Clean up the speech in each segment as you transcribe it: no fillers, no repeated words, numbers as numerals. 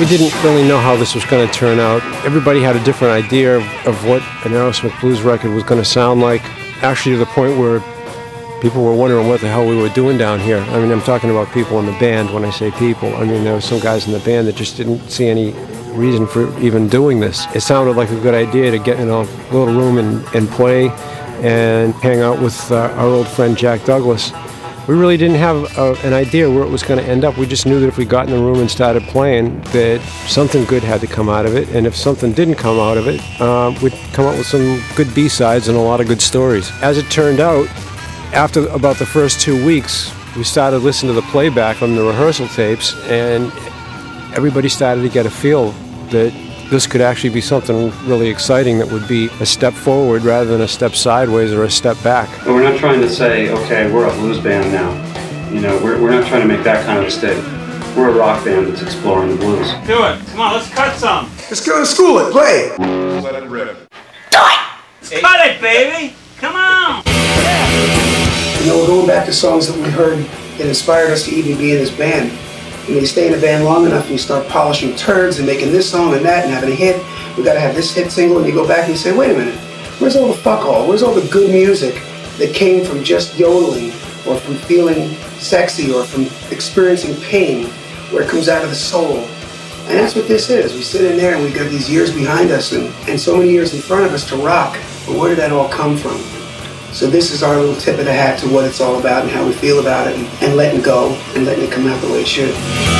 We didn't really know how this was going to turn out. Everybody had a different idea of what an Aerosmith blues record was going to sound like, actually to the point where people were wondering what the hell we were doing down here. I mean, I'm talking about people in the band when I say people. I mean, there were some guys in the band that just didn't see any reason for even doing this. It sounded like a good idea to get in a little room and play and hang out with our old friend Jack Douglas. We really didn't have an idea where it was going to end up. We just knew that if we got in the room and started playing, that something good had to come out of it. And if something didn't come out of it, we'd come up with some good B-sides and a lot of good stories. As it turned out, after about the first 2 weeks, we started listening to the playback from the rehearsal tapes, and everybody started to get a feel that this could actually be something really exciting that would be a step forward rather than a step sideways or a step back. But we're not trying to say, okay, we're a blues band now. You know, we're not trying to make that kind of mistake. We're a rock band that's exploring the blues. Do it. Come on, let's cut some. Let's go to school and play. Let it rip. Do it. Cut it, baby. Come on. You know, we're going back to songs that we heard that inspired us to even be in this band. When you stay in a band long enough and you start polishing turds and making this song and that and having a hit, we gotta have this hit single, and you go back and you say, wait a minute, where's all the fuck all? Where's all the good music that came from just yodeling or from feeling sexy or from experiencing pain, where it comes out of the soul? And that's what this is. We sit in there and we've got these years behind us and so many years in front of us to rock, but where did that all come from? So this is our little tip of the hat to what it's all about and how we feel about it, and letting go and letting it come out the way it should.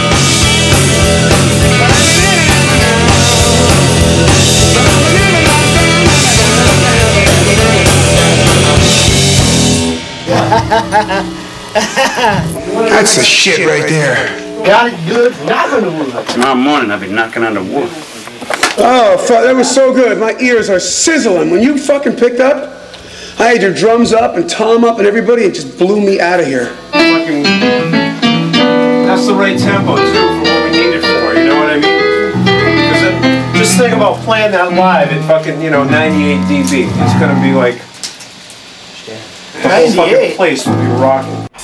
That's the shit right there. Got it good, knocking the wood. Tomorrow morning I'll be knocking on the wood. Oh, fuck, that was so good. My ears are sizzling. When you fucking picked up, I had your drums up and Tom up and everybody, it just blew me out of here. Fucking, that's the right tempo too for what we need it for, you know what I mean? Because just think about playing that live at fucking, 98 dB. It's gonna be like, the whole fucking place will be rocking.